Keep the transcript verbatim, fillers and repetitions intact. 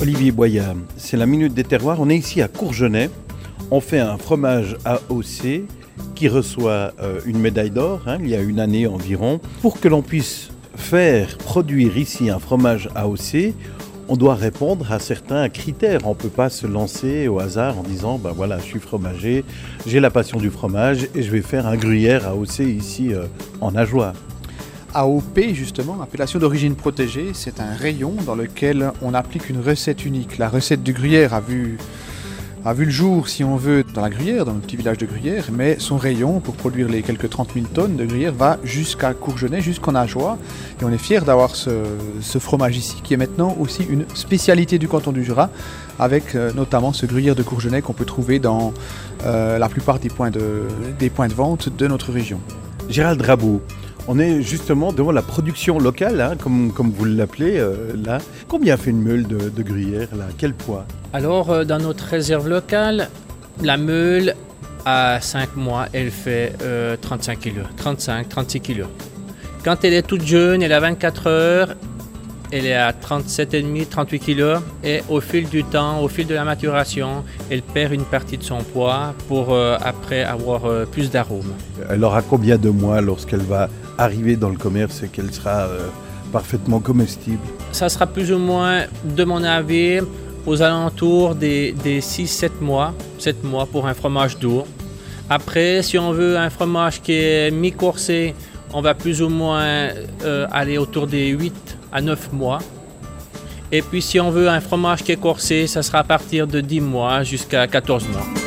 Olivier Boyard, c'est la Minute des Terroirs. On est ici à Courgenay. On fait un fromage A O C qui reçoit euh, une médaille d'or, hein, il y a une année environ. Pour que l'on puisse faire produire ici un fromage A O C, on doit répondre à certains critères. On ne peut pas se lancer au hasard en disant ben voilà, je suis fromager, j'ai la passion du fromage et je vais faire un gruyère A O C ici euh, en Ajoie. A O P, justement, appellation d'origine protégée, c'est un rayon dans lequel on applique une recette unique. La recette du gruyère a vu, a vu le jour, si on veut, dans la Gruyère, dans le petit village de Gruyère, mais son rayon, pour produire les quelques trente mille tonnes de gruyère, va jusqu'à Courgenay, jusqu'en Ajoie. Et on est fiers d'avoir ce, ce fromage ici, qui est maintenant aussi une spécialité du canton du Jura, avec euh, notamment ce gruyère de Courgenay qu'on peut trouver dans euh, la plupart des points, de, des points de vente de notre région. Gérald Rabot, on est justement devant la production locale, hein, comme, comme vous l'appelez euh, là. Combien fait une meule de, de gruyère là? Quel poids? Alors, euh, dans notre réserve locale, la meule, à cinq mois, elle fait euh, trente-cinq kilos, trente-cinq, trente-six kilos. Quand elle est toute jeune, elle a vingt-quatre heures, elle est à trente-sept virgule cinq, trente-huit kilos. Et au fil du temps, au fil de la maturation, elle perd une partie de son poids pour euh, après avoir euh, plus d'arômes. Elle aura combien de mois lorsqu'elle va arriver dans le commerce et qu'elle sera euh, parfaitement comestible? Ça sera plus ou moins, de mon avis, aux alentours des, des six sept mois, sept mois pour un fromage doux. Après, si on veut un fromage qui est mi-coursé, on va plus ou moins euh, aller autour des huit à neuf mois. Et puis si on veut un fromage qui est coursé, ça sera à partir de dix mois jusqu'à quatorze mois.